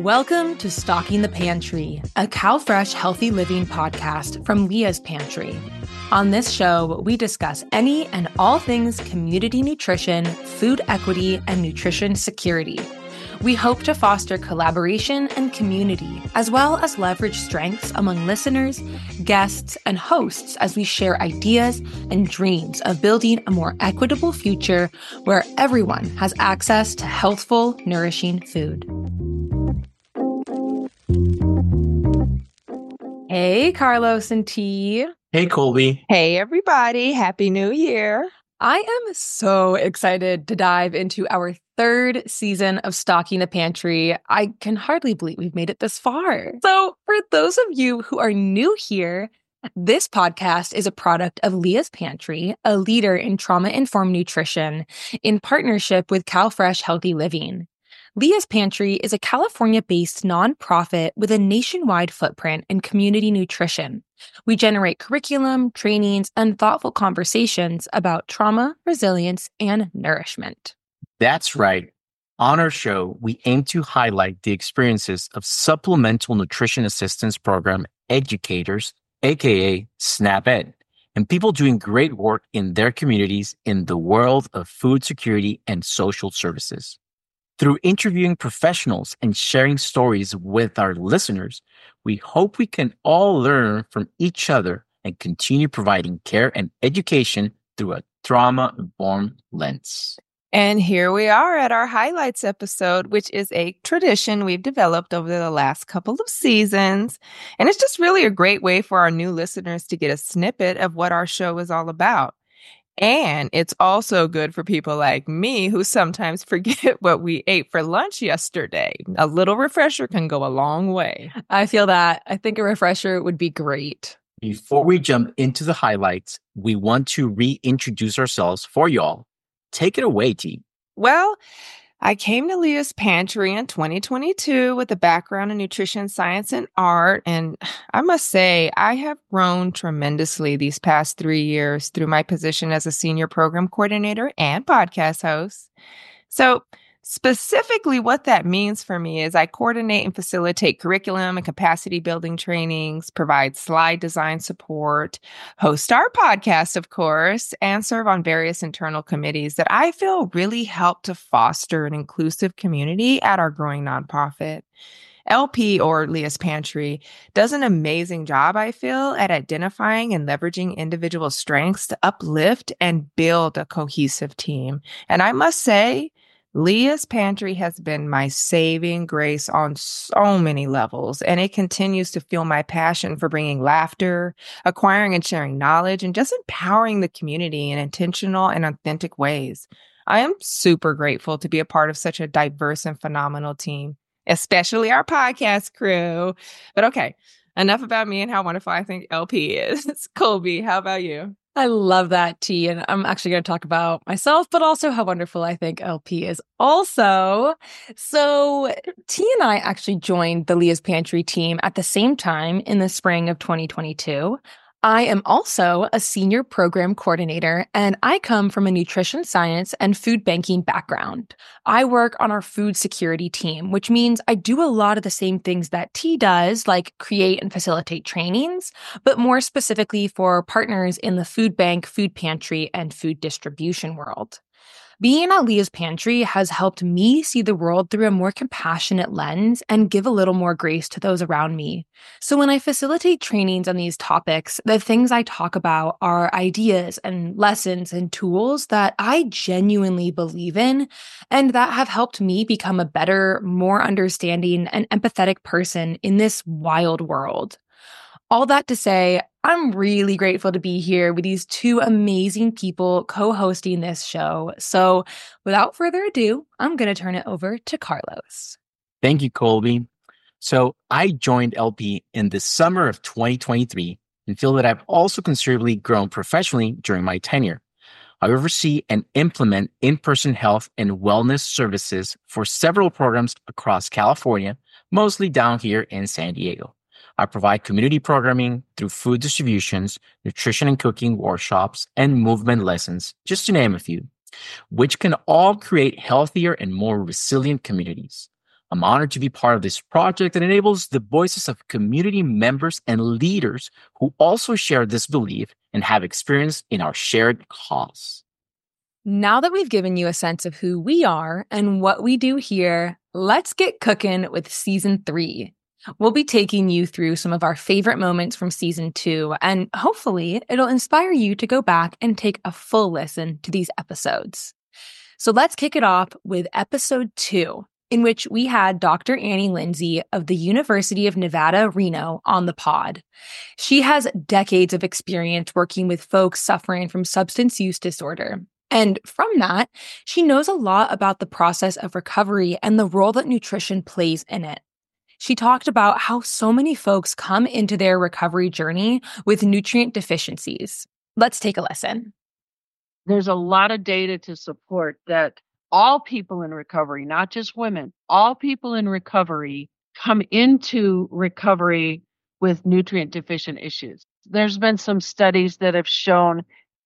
Welcome to Stocking the Pantry, a CalFresh Healthy Living podcast from Leah's Pantry. On this show, we discuss any and all things community nutrition, food equity, and nutrition security. We hope to foster collaboration and community, as well as leverage strengths among listeners, guests, and hosts as we share ideas and dreams of building a more equitable future where everyone has access to healthful, nourishing food. Hey, Carlos and T. Hey, Colby. Hey, everybody. Happy New Year. I am so excited to dive into our third season of Stocking the Pantry. I can hardly believe we've made it this far. So for those of you who are new here, this podcast is a product of Leah's Pantry, a leader in trauma-informed nutrition, in partnership with CalFresh Healthy Living. Leah's Pantry is a California-based nonprofit with a nationwide footprint in community nutrition. We generate curriculum, trainings, and thoughtful conversations about trauma, resilience, and nourishment. That's right. On our show, we aim to highlight the experiences of Supplemental Nutrition Assistance Program educators, aka SNAP-Ed, and people doing great work in their communities in the world of food security and social services. Through interviewing professionals and sharing stories with our listeners, we hope we can all learn from each other and continue providing care and education through a trauma-informed lens. And here we are at our highlights episode, which is a tradition we've developed over the last couple of seasons. And it's just really a great way for our new listeners to get a snippet of what our show is all about. And it's also good for people like me who sometimes forget what we ate for lunch yesterday. A little refresher can go a long way. I feel that. I think a refresher would be great. Before we jump into the highlights, we want to reintroduce ourselves for y'all. Take it away, T. Well, I came to Leah's Pantry in 2022 with a background in nutrition science and art. And I must say, I have grown tremendously these past 3 years through my position as a senior program coordinator and podcast host. So specifically what that means for me is I coordinate and facilitate curriculum and capacity building trainings, provide slide design support, host our podcast, of course, and serve on various internal committees that I feel really help to foster an inclusive community at our growing nonprofit. LP, or Leah's Pantry, does an amazing job, I feel, at identifying and leveraging individual strengths to uplift and build a cohesive team. And I must say, Leah's Pantry has been my saving grace on so many levels, and it continues to fuel my passion for bringing laughter, acquiring and sharing knowledge, and just empowering the community in intentional and authentic ways. I am super grateful to be a part of such a diverse and phenomenal team, especially our podcast crew. But okay, enough about me and how wonderful I think LP is. Colby, how about you? I love that, T. And I'm actually going to talk about myself, but also how wonderful I think LP is also. So T and I actually joined the Leah's Pantry team at the same time in the spring of 2022. I am also a senior program coordinator, and I come from a nutrition science and food banking background. I work on our food security team, which means I do a lot of the same things that T does, like create and facilitate trainings, but more specifically for partners in the food bank, food pantry, and food distribution world. Being at Leah's Pantry has helped me see the world through a more compassionate lens and give a little more grace to those around me. So when I facilitate trainings on these topics, the things I talk about are ideas and lessons and tools that I genuinely believe in and that have helped me become a better, more understanding and empathetic person in this wild world. All that to say, I'm really grateful to be here with these two amazing people co-hosting this show. So without further ado, I'm going to turn it over to Carlos. Thank you, Colby. So I joined LP in the summer of 2023 and feel that I've also considerably grown professionally during my tenure. I oversee and implement in-person health and wellness services for several programs across California, mostly down here in San Diego. I provide community programming through food distributions, nutrition and cooking workshops, and movement lessons, just to name a few, which can all create healthier and more resilient communities. I'm honored to be part of this project that enables the voices of community members and leaders who also share this belief and have experience in our shared cause. Now that we've given you a sense of who we are and what we do here, let's get cooking with season 3. We'll be taking you through some of our favorite moments from season 2, and hopefully it'll inspire you to go back and take a full listen to these episodes. So let's kick it off with episode 2, in which we had Dr. Annie Lindsay of the University of Nevada, Reno on the pod. She has decades of experience working with folks suffering from substance use disorder. And from that, she knows a lot about the process of recovery and the role that nutrition plays in it. She talked about how so many folks come into their recovery journey with nutrient deficiencies. Let's take a listen. There's a lot of data to support that all people in recovery, not just women, all people in recovery come into recovery with nutrient deficient issues. There's been some studies that have shown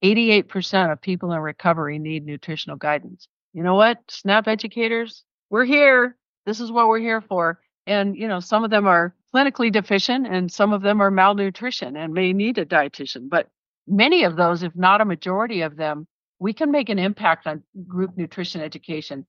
88% of people in recovery need nutritional guidance. You know what? SNAP educators, we're here. This is what we're here for. And, some of them are clinically deficient and some of them are malnutrition and may need a dietitian. But many of those, if not a majority of them, we can make an impact on group nutrition education.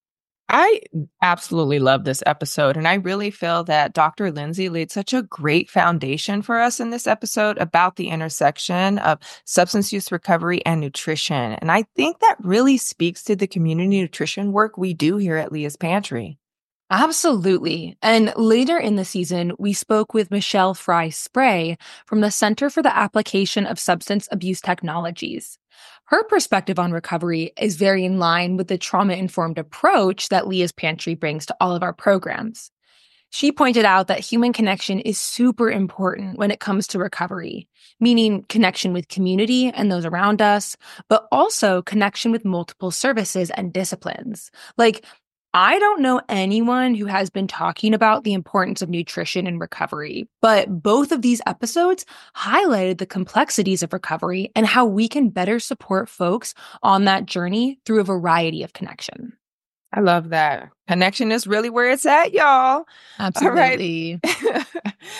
I absolutely love this episode, and I really feel that Dr. Lindsay laid such a great foundation for us in this episode about the intersection of substance use recovery and nutrition. And I think that really speaks to the community nutrition work we do here at Leah's Pantry. Absolutely. And later in the season, we spoke with Michelle Fry-Spray from the Center for the Application of Substance Abuse Technologies. Her perspective on recovery is very in line with the trauma-informed approach that Leah's Pantry brings to all of our programs. She pointed out that human connection is super important when it comes to recovery, meaning connection with community and those around us, but also connection with multiple services and disciplines. Like, I don't know anyone who has been talking about the importance of nutrition in recovery, but both of these episodes highlighted the complexities of recovery and how we can better support folks on that journey through a variety of connection. I love that. Connection is really where it's at, y'all. Absolutely. All right.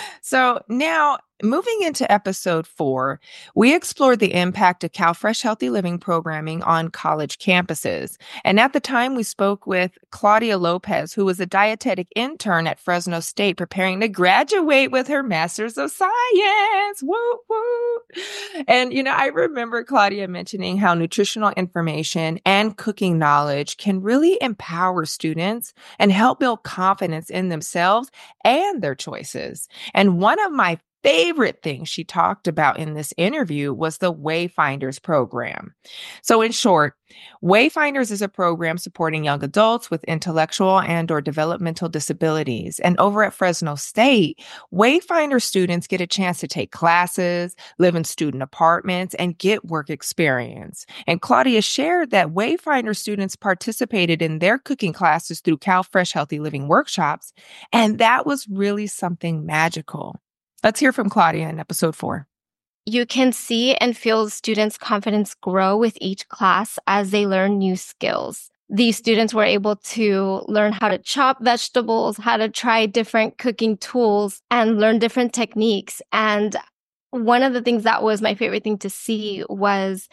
So now, moving into episode 4, we explored the impact of CalFresh Healthy Living programming on college campuses. And at the time, we spoke with Claudia Lopez, who was a dietetic intern at Fresno State preparing to graduate with her Master's of Science. Woo, woo. And, I remember Claudia mentioning how nutritional information and cooking knowledge can really empower students and help build confidence in themselves and their choices. And one of my favorite things she talked about in this interview was the Wayfinders program. So in short, Wayfinders is a program supporting young adults with intellectual and or developmental disabilities. And over at Fresno State, Wayfinder students get a chance to take classes, live in student apartments, and get work experience. And Claudia shared that Wayfinder students participated in their cooking classes through CalFresh Healthy Living workshops, and that was really something magical. Let's hear from Claudia in episode 4. You can see and feel students' confidence grow with each class as they learn new skills. These students were able to learn how to chop vegetables, how to try different cooking tools, and learn different techniques. And one of the things that was my favorite thing to see was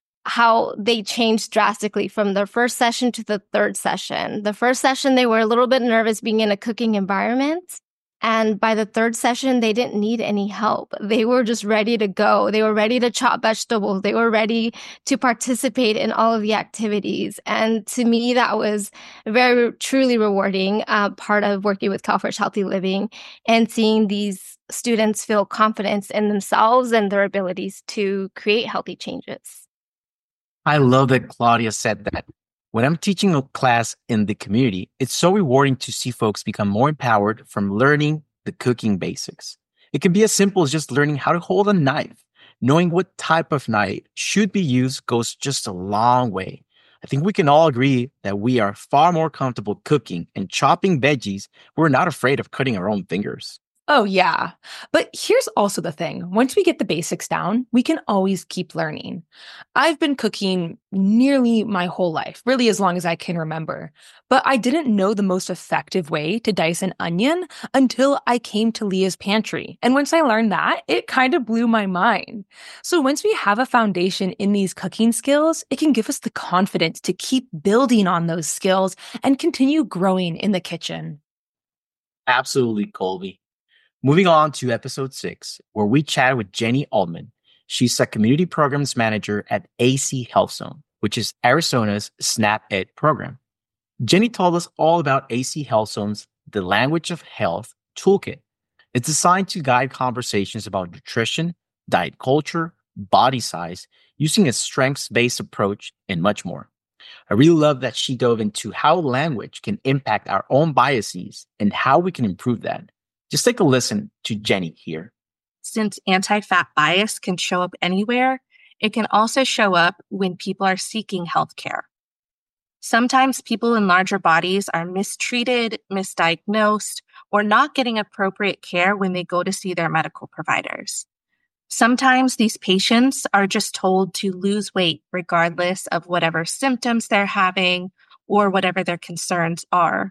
how they changed drastically from their first session to the third session. The first session, they were a little bit nervous being in a cooking environment. And by the third session, they didn't need any help. They were just ready to go. They were ready to chop vegetables. They were ready to participate in all of the activities. And to me, that was a very truly rewarding part of working with CalFresh Healthy Living and seeing these students feel confidence in themselves and their abilities to create healthy changes. I love that Claudia said that. When I'm teaching a class in the community, it's so rewarding to see folks become more empowered from learning the cooking basics. It can be as simple as just learning how to hold a knife. Knowing what type of knife should be used goes just a long way. I think we can all agree that we are far more comfortable cooking and chopping veggies. We're not afraid of cutting our own fingers. Oh, yeah. But here's also the thing. Once we get the basics down, we can always keep learning. I've been cooking nearly my whole life, really as long as I can remember. But I didn't know the most effective way to dice an onion until I came to Leah's Pantry. And once I learned that, it kind of blew my mind. So once we have a foundation in these cooking skills, it can give us the confidence to keep building on those skills and continue growing in the kitchen. Absolutely, Colby. Moving on to episode 6, where we chatted with Jenny Altman. She's a community programs manager at AC Health Zone, which is Arizona's SNAP Ed program. Jenny told us all about AC Health Zone's The Language of Health Toolkit. It's designed to guide conversations about nutrition, diet culture, body size, using a strengths-based approach, and much more. I really love that she dove into how language can impact our own biases and how we can improve that. Just take a listen to Jenny here. Since anti-fat bias can show up anywhere, it can also show up when people are seeking healthcare. Sometimes people in larger bodies are mistreated, misdiagnosed, or not getting appropriate care when they go to see their medical providers. Sometimes these patients are just told to lose weight regardless of whatever symptoms they're having or whatever their concerns are.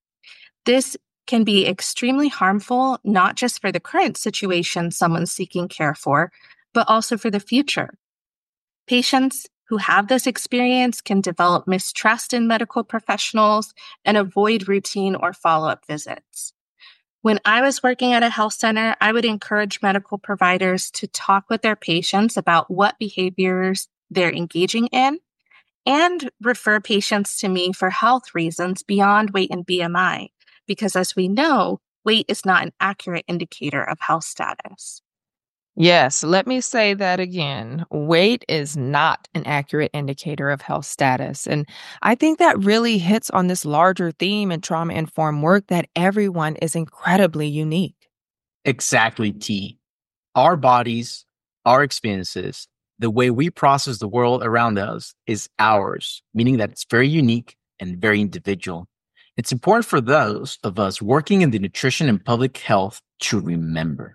This can be extremely harmful, not just for the current situation someone's seeking care for, but also for the future. Patients who have this experience can develop mistrust in medical professionals and avoid routine or follow-up visits. When I was working at a health center, I would encourage medical providers to talk with their patients about what behaviors they're engaging in and refer patients to me for health reasons beyond weight and BMI. Because as we know, weight is not an accurate indicator of health status. Yes, let me say that again. Weight is not an accurate indicator of health status. And I think that really hits on this larger theme in trauma-informed work that everyone is incredibly unique. Exactly, T. Our bodies, our experiences, the way we process the world around us is ours, meaning that it's very unique and very individual. It's important for those of us working in the nutrition and public health to remember.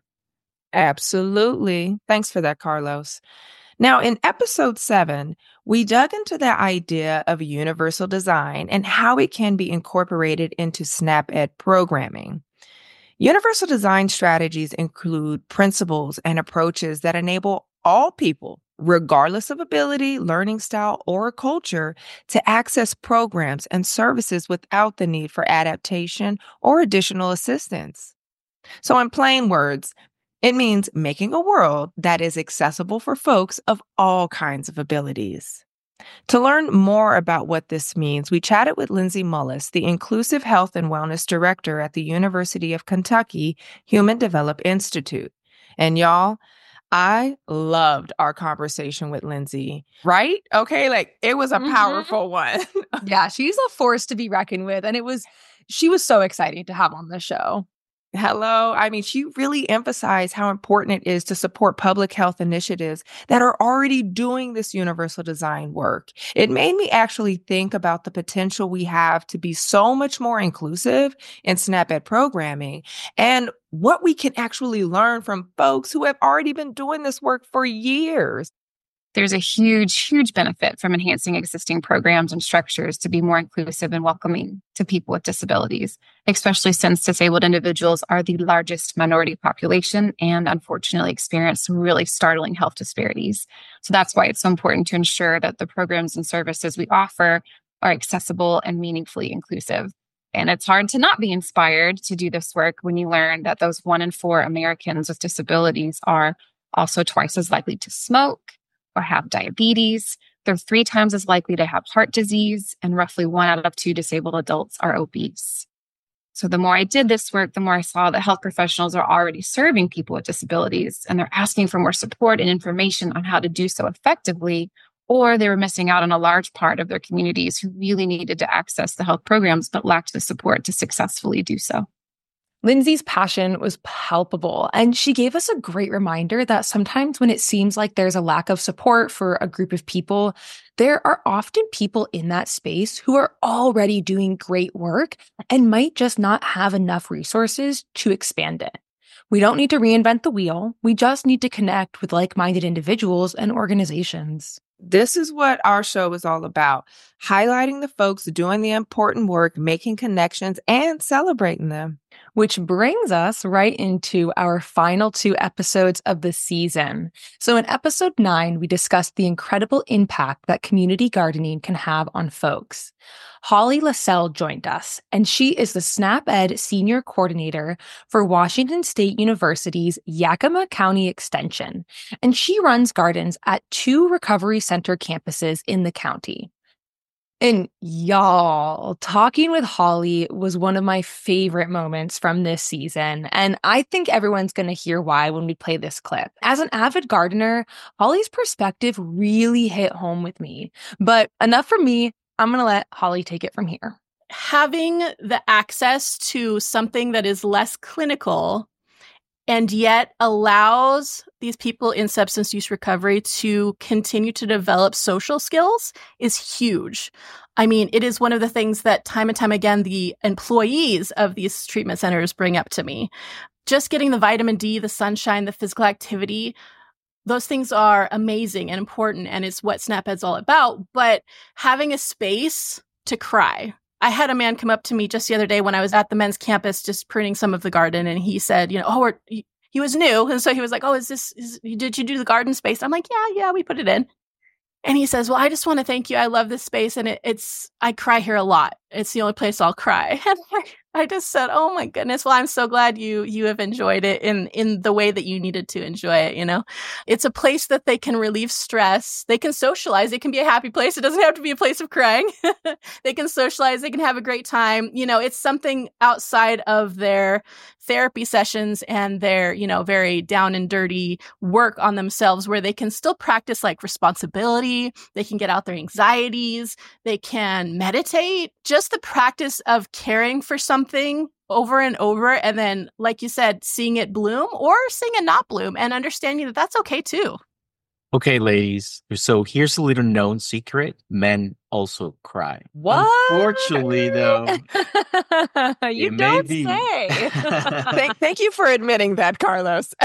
Absolutely. Thanks for that, Carlos. Now, in episode 7, we dug into the idea of universal design and how it can be incorporated into SNAP Ed programming. Universal design strategies include principles and approaches that enable all people, regardless of ability, learning style, or culture, to access programs and services without the need for adaptation or additional assistance. So in plain words, it means making a world that is accessible for folks of all kinds of abilities. To learn more about what this means, we chatted with Lindsay Mullis, the Inclusive Health and Wellness Director at the University of Kentucky Human Develop Institute. And y'all, I loved our conversation with Lindsay, right? Okay, like it was a powerful one. Yeah, she's a force to be reckoned with. And she was so exciting to have on the show. Hello. I mean, she really emphasized how important it is to support public health initiatives that are already doing this universal design work. It made me actually think about the potential we have to be so much more inclusive in SNAP Ed programming and what we can actually learn from folks who have already been doing this work for years. There's a huge, huge benefit from enhancing existing programs and structures to be more inclusive and welcoming to people with disabilities, especially since disabled individuals are the largest minority population and unfortunately experience some really startling health disparities. So that's why it's so important to ensure that the programs and services we offer are accessible and meaningfully inclusive. And it's hard to not be inspired to do this work when you learn that those 1 in 4 Americans with disabilities are also twice as likely to smoke or have diabetes. They're 3 times as likely to have heart disease, and roughly 1 out of 2 disabled adults are obese. So the more I did this work, the more I saw that health professionals are already serving people with disabilities, and they're asking for more support and information on how to do so effectively, or they were missing out on a large part of their communities who really needed to access the health programs but lacked the support to successfully do so. Lindsay's passion was palpable, and she gave us a great reminder that sometimes when it seems like there's a lack of support for a group of people, there are often people in that space who are already doing great work and might just not have enough resources to expand it. We don't need to reinvent the wheel. We just need to connect with like-minded individuals and organizations. This is what our show is all about, highlighting the folks doing the important work, making connections, and celebrating them. Which brings us right into our final 2 episodes of the season. So in episode 9, we discussed the incredible impact that community gardening can have on folks. Holly Lassell joined us, and she is the SNAP-Ed Senior Coordinator for Washington State University's Yakima County Extension, and she runs gardens at 2 recovery center campuses in the county. And y'all, talking with Holly was one of my favorite moments from this season, and I think everyone's going to hear why when we play this clip. As an avid gardener, Holly's perspective really hit home with me. But enough from me. I'm going to let Holly take it from here. Having the access to something that is less clinical and yet allows these people in substance use recovery to continue to develop social skills is huge. I mean, it is one of the things that time and time again, the employees of these treatment centers bring up to me. Just getting the vitamin D, the sunshine, the physical activity, those things are amazing and important, and it's what SNAP-Ed's all about. But having a space to cry. I had a man come up to me just the other day when I was at the men's campus just pruning some of the garden, and he said, he was new, and so he was like, did you do the garden space? I'm like, yeah, we put it in. And he says, well, I just want to thank you. I love this space, and I cry here a lot. It's the only place I'll cry. And I just said, oh my goodness. Well, I'm so glad you have enjoyed it in the way that you needed to enjoy it. It's a place that they can relieve stress. They can socialize. It can be a happy place. It doesn't have to be a place of crying. They can socialize. They can have a great time. It's something outside of their therapy sessions and their, very down and dirty work on themselves, where they can still practice like responsibility. They can get out their anxieties. They can meditate. Just the practice of caring for something over and over. And then, like you said, seeing it bloom or seeing it not bloom and understanding that that's okay too. Okay, ladies. So here's a little known secret. Men also cry. What? Unfortunately, though. You don't say. Thank you for admitting that, Carlos.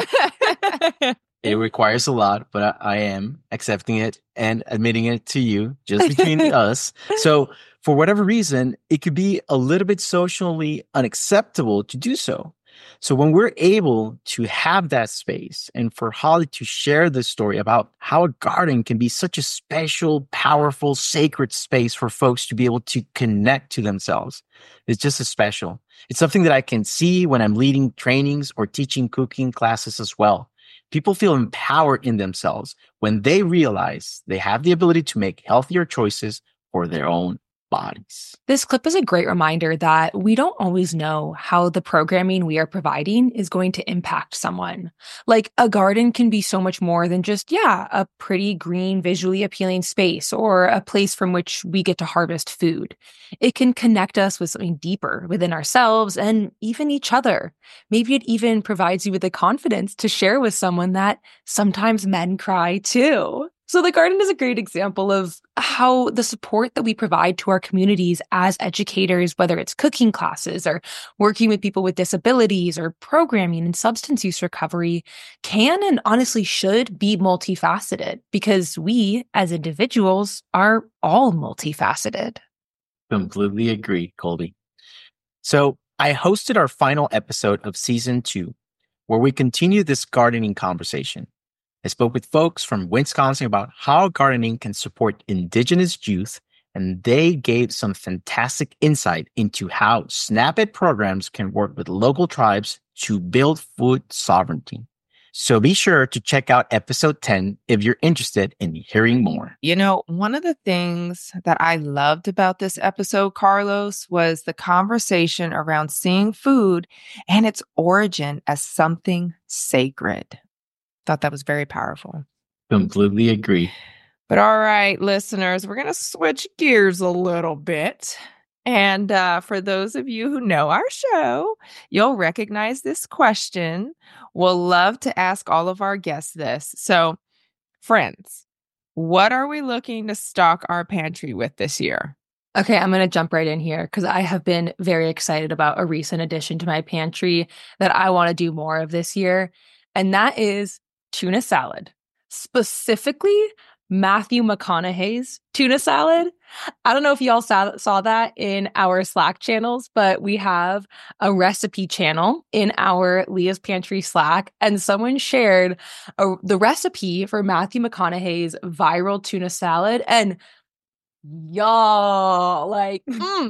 It requires a lot, but I am accepting it and admitting it to you just between us. So for whatever reason, it could be a little bit socially unacceptable to do so. So when we're able to have that space and for Holly to share the story about how a garden can be such a special, powerful, sacred space for folks to be able to connect to themselves, it's just as special. It's something that I can see when I'm leading trainings or teaching cooking classes as well. People feel empowered in themselves when they realize they have the ability to make healthier choices for their own bodies. This clip is a great reminder that we don't always know how the programming we are providing is going to impact someone. Like a garden can be so much more than just, a pretty green, visually appealing space or a place from which we get to harvest food. It can connect us with something deeper within ourselves and even each other. Maybe it even provides you with the confidence to share with someone that sometimes men cry too. So the garden is a great example of how the support that we provide to our communities as educators, whether it's cooking classes or working with people with disabilities or programming in substance use recovery, can and honestly should be multifaceted because we as individuals are all multifaceted. Completely agree, Colby. So I hosted our final episode of season 2, where we continue this gardening conversation. I spoke with folks from Wisconsin about how gardening can support Indigenous youth, and they gave some fantastic insight into how SNAP-Ed programs can work with local tribes to build food sovereignty. So be sure to check out episode 10 if you're interested in hearing more. One of the things that I loved about this episode, Carlos, was the conversation around seeing food and its origin as something sacred. Thought that was very powerful. Completely agree. But all right, listeners, we're going to switch gears a little bit. And for those of you who know our show, you'll recognize this question. We'll love to ask all of our guests this. So, friends, what are we looking to stock our pantry with this year? Okay, I'm going to jump right in here because I have been very excited about a recent addition to my pantry that I want to do more of this year. And that is tuna salad, specifically Matthew McConaughey's tuna salad. I don't know if y'all saw that in our Slack channels, but we have a recipe channel in our Leah's Pantry Slack, and someone shared the recipe for Matthew McConaughey's viral tuna salad. And y'all, like,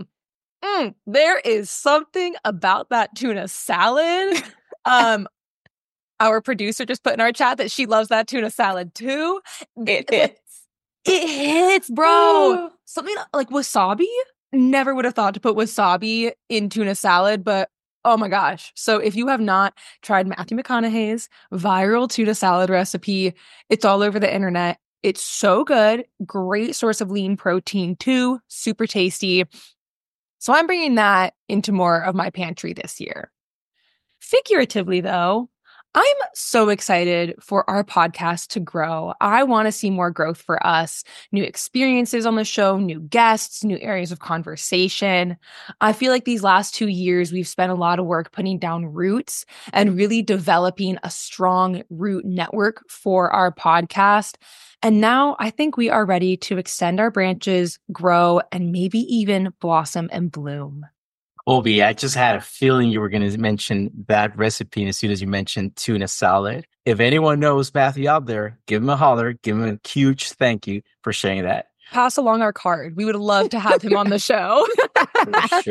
there is something about that tuna salad. Our producer just put in our chat that she loves that tuna salad too. It hits, bro. Something like wasabi. Never would have thought to put wasabi in tuna salad, but oh my gosh. So if you have not tried Matthew McConaughey's viral tuna salad recipe, it's all over the internet. It's so good. Great source of lean protein too. Super tasty. So I'm bringing that into more of my pantry this year. Figuratively, though, I'm so excited for our podcast to grow. I want to see more growth for us, new experiences on the show, new guests, new areas of conversation. I feel like these last 2 years, we've spent a lot of work putting down roots and really developing a strong root network for our podcast. And now I think we are ready to extend our branches, grow, and maybe even blossom and bloom. Colby, I just had a feeling you were going to mention that recipe as soon as you mentioned tuna salad. If anyone knows Matthew out there, give him a holler, give him a huge thank you for sharing that. Pass along our card. We would love to have him on the show. For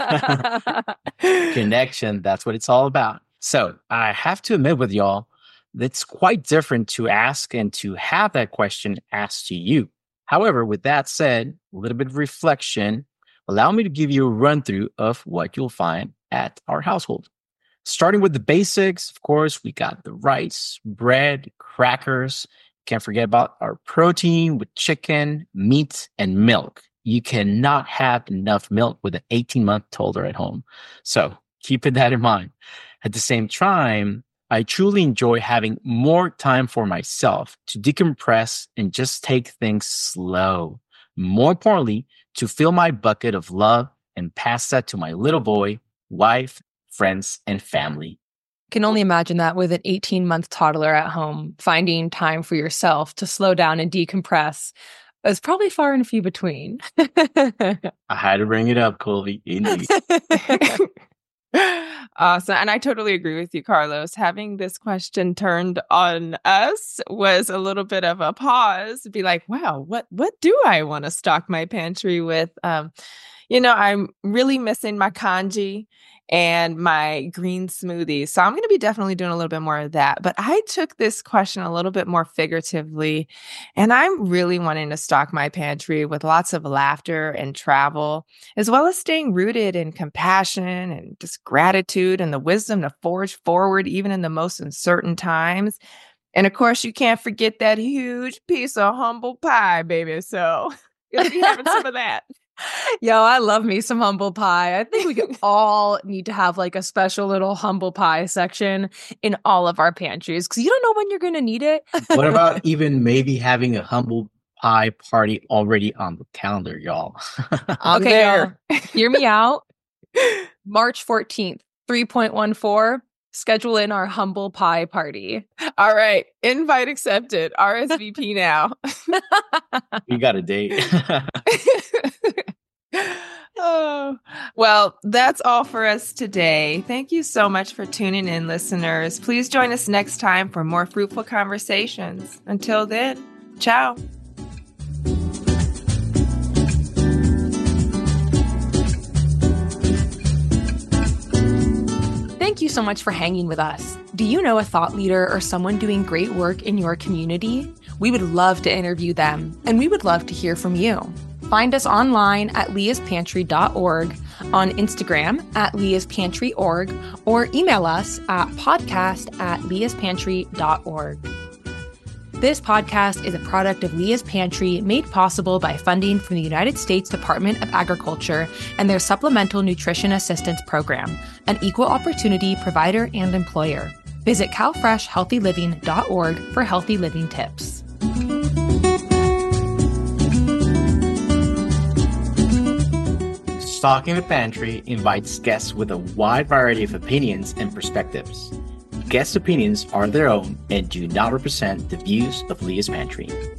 sure. Connection, that's what it's all about. So I have to admit with y'all, that's quite different to ask and to have that question asked to you. However, with that said, a little bit of reflection, allow me to give you a run through of what you'll find at our household. Starting with the basics, of course, we got the rice, bread, crackers. Can't forget about our protein with chicken, meat, and milk. You cannot have enough milk with an 18-month toddler at home. So keeping that in mind. At the same time, I truly enjoy having more time for myself to decompress and just take things slow. More importantly, to fill my bucket of love and pass that to my little boy, wife, friends, and family. Can only imagine that with an 18-month toddler at home, finding time for yourself to slow down and decompress is probably far and few between. I had to bring it up, Colby. Indeed. Awesome. And I totally agree with you, Carlos. Having this question turned on us was a little bit of a pause. Be like, wow, what do I want to stock my pantry with? I'm really missing my congee and my green smoothies. So I'm going to be definitely doing a little bit more of that. But I took this question a little bit more figuratively, and I'm really wanting to stock my pantry with lots of laughter and travel, as well as staying rooted in compassion and just gratitude and the wisdom to forge forward even in the most uncertain times. And of course, you can't forget that huge piece of humble pie, baby. So you'll be having some of that. Yo, I love me some humble pie. I think we could all need to have like a special little humble pie section in all of our pantries because you don't know when you're going to need it. What about even maybe having a humble pie party already on the calendar, y'all? Okay, y'all, hear me out. March 14th, 3.14. Schedule in our humble pie party. All right. Invite accepted. RSVP now. We got a date. Oh, well, that's all for us today. Thank you so much for tuning in, listeners. Please join us next time for more fruitful conversations. Until then, ciao. Thank you so much for hanging with us. Do you know a thought leader or someone doing great work in your community? We would love to interview them, and we would love to hear from you. Find us online at leaspantry.org, on Instagram at leaspantry.org, or email us at podcast@leaspantry.org. This podcast is a product of Leah's Pantry, made possible by funding from the United States Department of Agriculture and their Supplemental Nutrition Assistance Program, an equal opportunity provider and employer. Visit calfreshhealthyliving.org for healthy living tips. Stocking the Pantry invites guests with a wide variety of opinions and perspectives. Guest opinions are their own and do not represent the views of Leah's Pantry.